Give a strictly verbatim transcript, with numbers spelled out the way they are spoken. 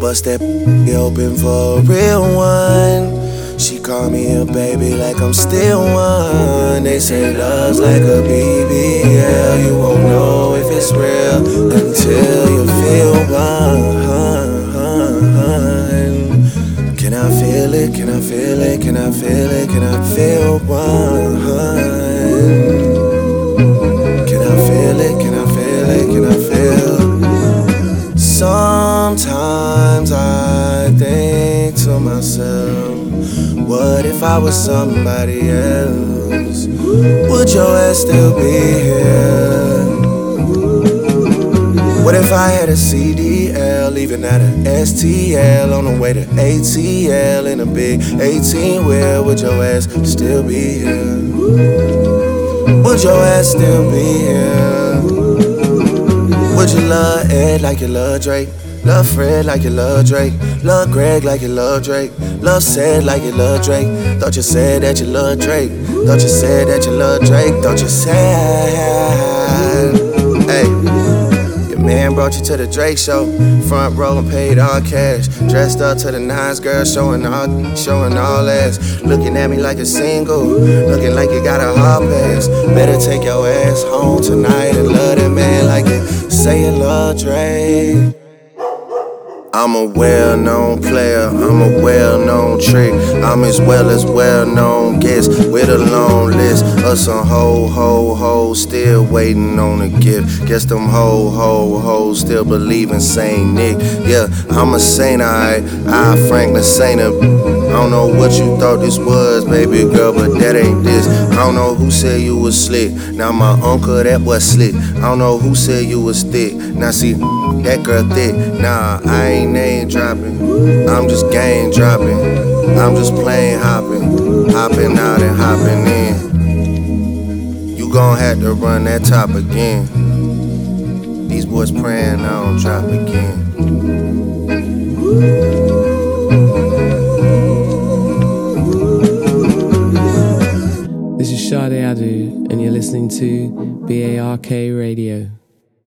bust that open for a real one. She call me a baby like I'm still one. They say love's like a B B L. You won't know if it's real until you feel one. Can I feel it? Can I feel it? Can I feel it? Can I feel one? Can I feel it? Can I feel it? Can I feel? Sometimes I think to myself, what if I was somebody else? Would your ass still be here? What if I had a C D L, leaving at a S T L, on the way to A T L in a big eighteen wheel? Would your ass still be here? Would your ass still be here? Would you love Ed like you love Drake? Love Fred like you love Drake? Love Greg like you love Drake? Love said like you love Drake? Thought you said that you love Drake? Thought you said that you love Drake? Thought you said, hey. Man brought you to the Drake show, front row and paid all cash. Dressed up to the nines, girl, showing all, showing all ass. Looking at me like a single, looking like you got a hall pass. Better take your ass home tonight and love that man like it. Say you love Drake. I'm a well-known player, I'm a well-known trick. I'm as well as well-known guest with a long list of some ho ho ho still waiting on a gift. Guess them ho ho ho still believe in Saint Nick. Yeah, I'm a saint, alright. I Franklin Saint. I don't know what you thought this was, baby girl, but that ain't this. I don't know who said you was slick. Now my uncle, that was slick. I don't know who said you was thick. Now see, that girl thick. Nah, I ain't name dropping. I'm just game dropping. I'm just plane hopping. Hopping out and hopping in. You gon' have to run that top again. These boys praying I don't drop again. This is Sade Adu, and you're listening to B A R K Radio.